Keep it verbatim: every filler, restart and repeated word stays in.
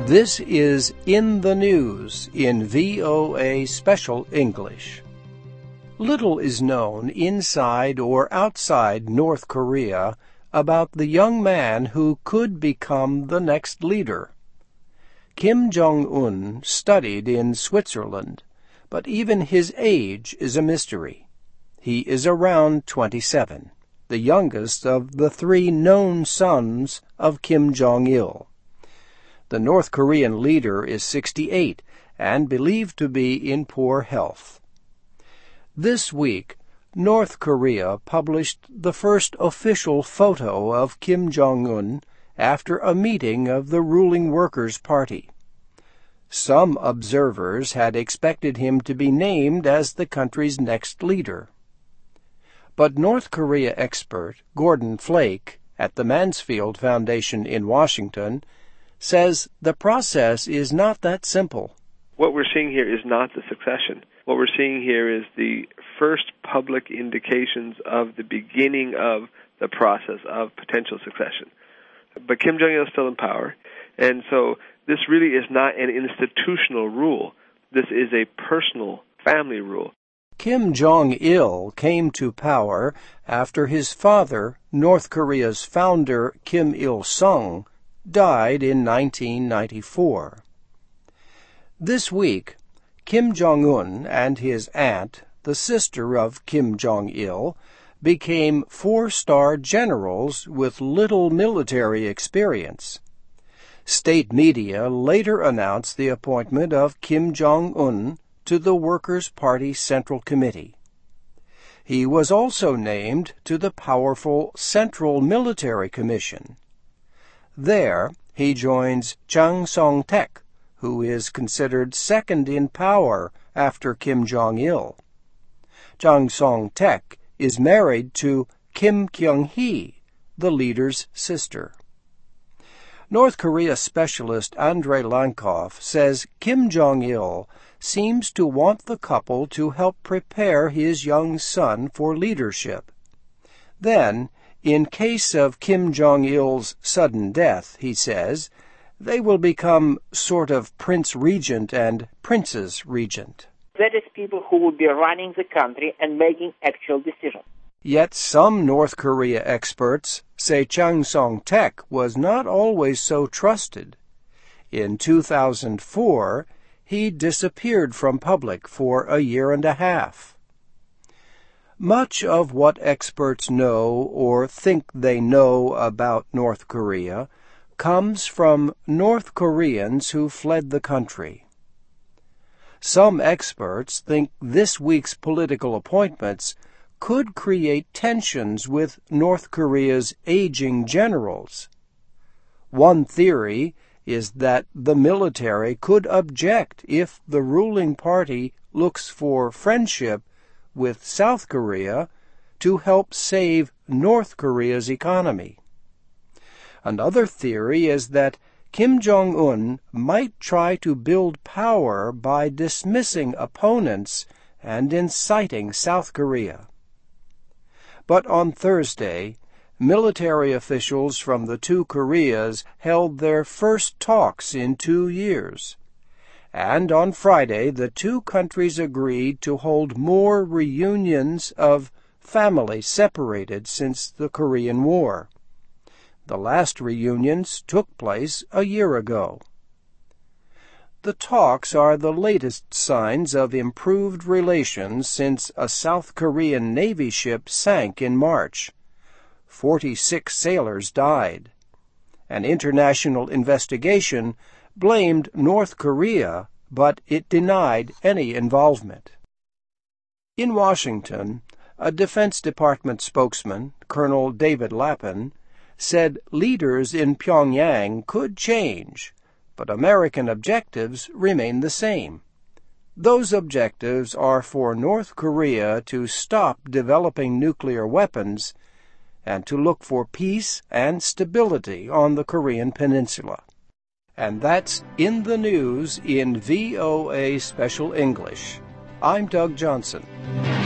This is In the News in V O A Special English. Little is known inside or outside North Korea about the young man who could become the next leader. Kim Jong-un studied in Switzerland, but even his age is a mystery. He is around twenty-seven, the youngest of the three known sons of Kim Jong-il. The North Korean leader is sixty-eight and believed to be in poor health. This week, North Korea published the first official photo of Kim Jong-un after a meeting of the ruling Workers' Party. Some observers had expected him to be named as the country's next leader. But North Korea expert Gordon Flake at the Mansfield Foundation in Washington says the process is not that simple. What we're seeing here is not the succession. What we're seeing here is the first public indications of the beginning of the process of potential succession. But Kim Jong-il is still in power, and so this really is not an institutional rule. This is a personal family rule. Kim Jong-il came to power after his father, North Korea's founder Kim Il-sung, died in nineteen ninety-four. This week, Kim Jong-un and his aunt, the sister of Kim Jong-il, became four-star generals with little military experience. State media later announced the appointment of Kim Jong-un to the Workers' Party Central Committee. He was also named to the powerful Central Military Commission. There, he joins Chang Song-taek, who is considered second in power after Kim Jong-il. Chang Song-taek is married to Kim Kyung-hee, the leader's sister. North Korea specialist Andrei Lankov says Kim Jong-il seems to want the couple to help prepare his young son for leadership. Then, in case of Kim Jong-il's sudden death, he says, they will become sort of Prince Regent and Princess Regent. That is people who will be running the country and making actual decisions. Yet some North Korea experts say Chang Song-taek was not always so trusted. In two thousand four, he disappeared from public for a year and a half. Much of what experts know or think they know about North Korea comes from North Koreans who fled the country. Some experts think this week's political appointments could create tensions with North Korea's aging generals. One theory is that the military could object if the ruling party looks for friendship with South Korea to help save North Korea's economy. Another theory is that Kim Jong-un might try to build power by dismissing opponents and inciting South Korea. But on Thursday, military officials from the two Koreas held their first talks in two years. And on Friday, the two countries agreed to hold more reunions of families separated since the Korean War. The last reunions took place a year ago. The talks are the latest signs of improved relations since a South Korean Navy ship sank in March. Forty-six sailors died. An international investigation blamed North Korea, but it denied any involvement. In Washington, a Defense Department spokesman, Colonel David Lappin, said leaders in Pyongyang could change, but American objectives remain the same. Those objectives are for North Korea to stop developing nuclear weapons and to look for peace and stability on the Korean Peninsula. And that's In the News in V O A Special English. I'm Doug Johnson.